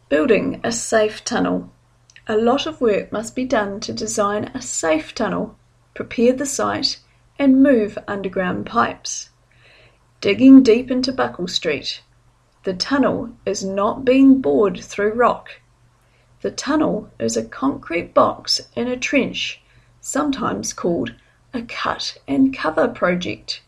Building a safe tunnel. A lot of work must be done to design a safe tunnel, prepare the site, and move underground pipes. Digging deep into Buckle Street. The tunnel is not being bored through rock. The tunnel is a concrete box in a trench, sometimes called a cut and cover project.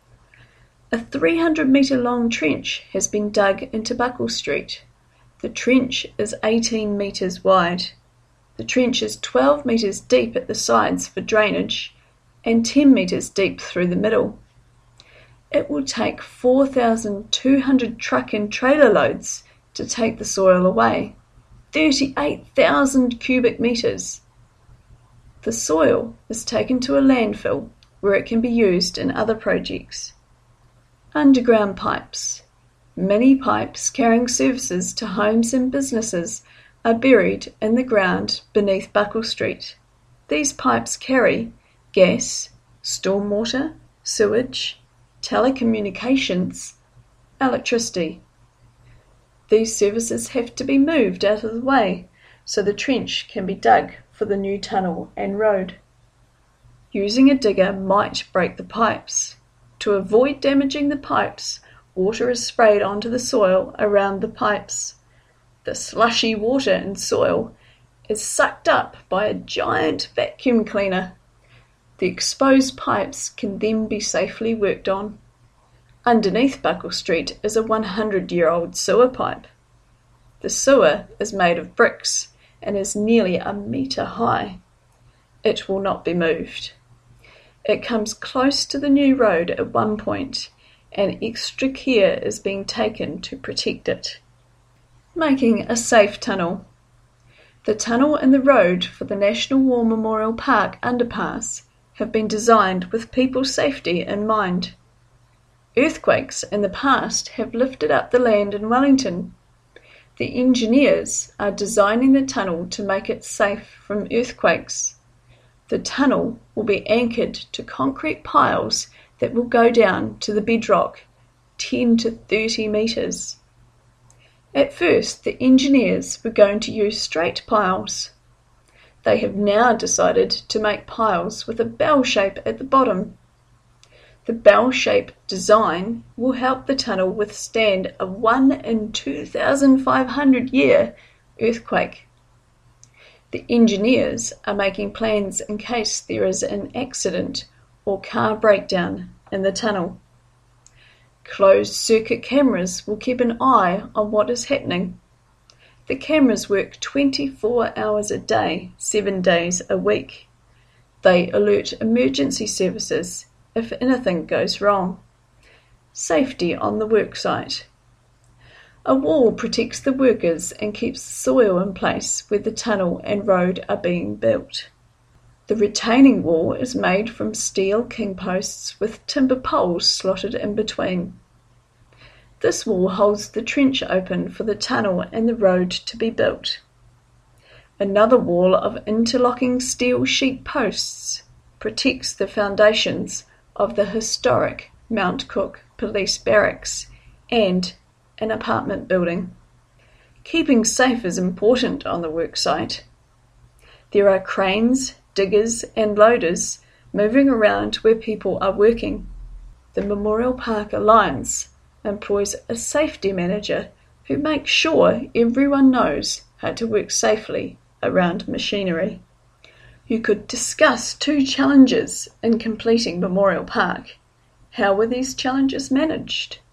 A 300-metre long trench has been dug into Buckle Street. The trench is 18 metres wide. The trench is 12 metres deep at the sides for drainage and 10 metres deep through the middle. It will take 4,200 truck and trailer loads to take the soil away, 38,000 cubic metres. The soil is taken to a landfill where it can be used in other projects. Underground pipes. Many pipes carrying services to homes and businesses are buried in the ground beneath Buckle Street. These pipes carry gas, stormwater, sewage, telecommunications, electricity. These services have to be moved out of the way so the trench can be dug for the new tunnel and road. Using a digger might break the pipes. To avoid damaging the pipes, water is sprayed onto the soil around the pipes. The slushy water in soil is sucked up by a giant vacuum cleaner. The exposed pipes can then be safely worked on. Underneath Buckle Street is a 100-year-old sewer pipe. The sewer is made of bricks and is nearly a metre high. It will not be moved. It comes close to the new road at one point, and extra care is being taken to protect it. Making a safe tunnel. The tunnel and the road for the National War Memorial Park underpass have been designed with people's safety in mind. Earthquakes in the past have lifted up the land in Wellington. The engineers are designing the tunnel to make it safe from earthquakes. The tunnel will be anchored to concrete piles that will go down to the bedrock, 10 to 30 metres. At first, the engineers were going to use straight piles. They have now decided to make piles with a bell shape at the bottom. The bell-shaped design will help the tunnel withstand a 1 in 2,500 year earthquake. The engineers are making plans in case there is an accident or car breakdown in the tunnel. Closed-circuit cameras will keep an eye on what is happening. The cameras work 24 hours a day, 7 days a week. They alert emergency services if anything goes wrong. Safety on the worksite. A wall protects the workers and keeps the soil in place where the tunnel and road are being built. The retaining wall is made from steel king posts with timber poles slotted in between. This wall holds the trench open for the tunnel and the road to be built. Another wall of interlocking steel sheet posts protects the foundations of the historic Mount Cook Police Barracks and an apartment building. Keeping safe is important on the worksite. There are cranes, diggers and loaders moving around where people are working. The Memorial Park Alliance employs a safety manager who makes sure everyone knows how to work safely around machinery. You could discuss 2 challenges in completing Memorial Park. How were these challenges managed?